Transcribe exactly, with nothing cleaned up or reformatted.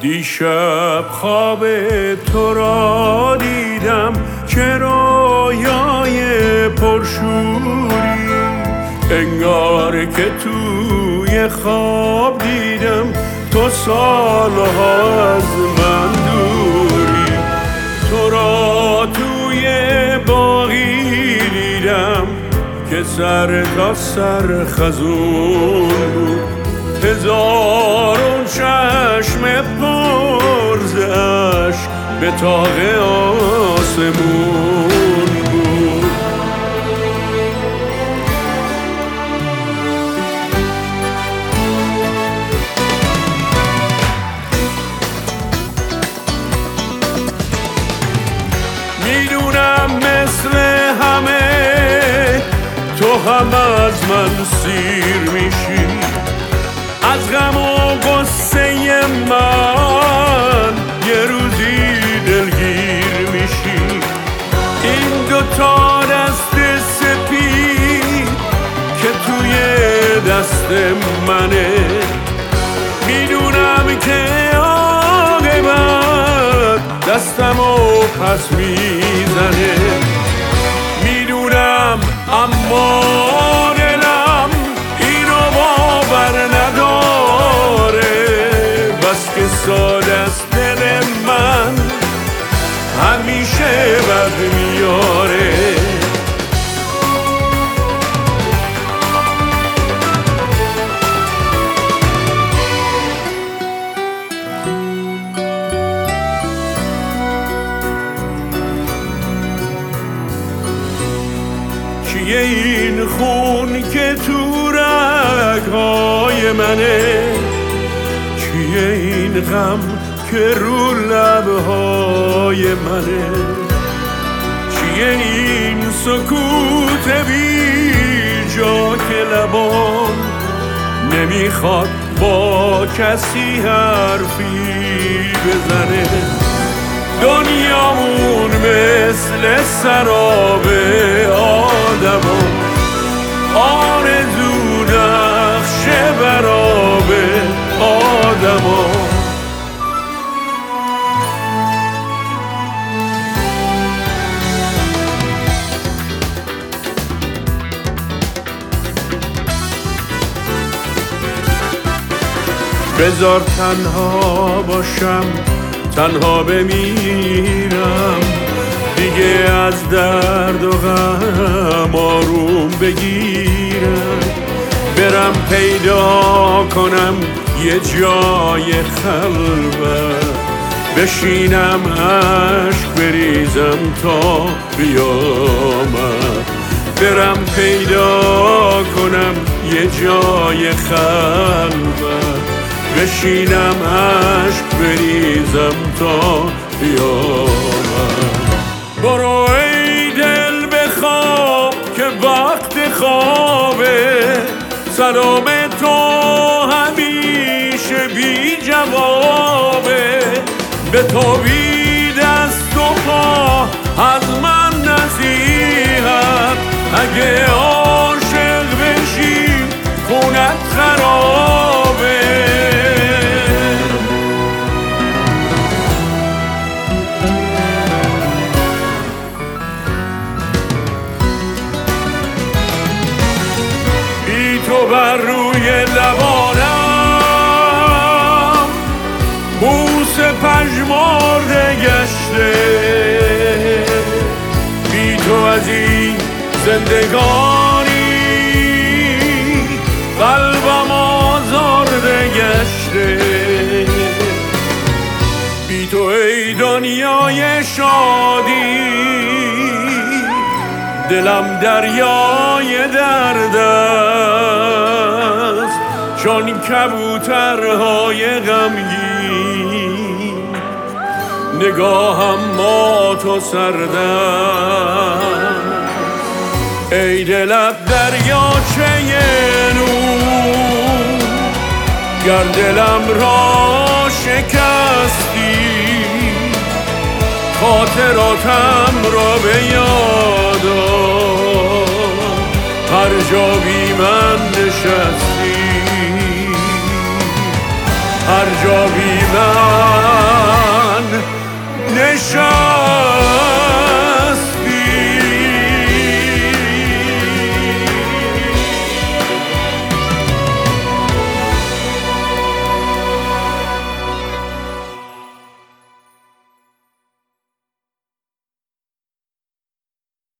دیشب خواب تو را دیدم که رویای پرشوری، انگار که توی خواب دیدم تو سالها از من دوری. تو را توی باغی دیدم که سر تا سر خزون بود، هزارون چشم پر ز اشک به طاق آسمون بود. میدونم مثل همه تو هم از من سیر میشی، از غم و غصه من یه روزی دلگیر میشی. این دوتا دست سپید که توی دست منه، میدونم که عاقبت دستمو پس میزنه. میدونم اما دلم اینو باور نداره، بس که ساده است دل من همیشه بد میاره. چیه این خون که تو رگ‌های منه، چیه این غم که رو لب‌های منه، چیه این سکوت بی جا که لبام نمیخواد با کسی حرفی بزنه. دنیامون مثل سراب آدما، آرزو نقش براب آدما. بذار تنها باشم، تنها بمیرم، دیگه از درد و غم آروم بگیرم. برم پیدا کنم یه جای خلوت، بشینم عشق بریزم تا قیامت. برم پیدا کنم یه جای خلوت، بشینم عشق بریزم تا قیامت. برو ای دل بخواب که وقت خوابه، سلام تو همیشه بی جوابه. به تو بی دست و پا از من نصیحت، اگه عاشق بشی خونت خرابه. تو بر روی لبانم بوس پژمرده گشته، بی تو از این زندگانی قلبم آزرده گشته. بی تو ای دنیای شادی دلم دریای درد است، چون کبوترهای غمگین نگاهم مات و سرد است. ای دلت دریاچه نور، گر دلم را شکستی، خاطراتم را به یاد آر، هر جا بی من نشستی، هر جا بی من چشام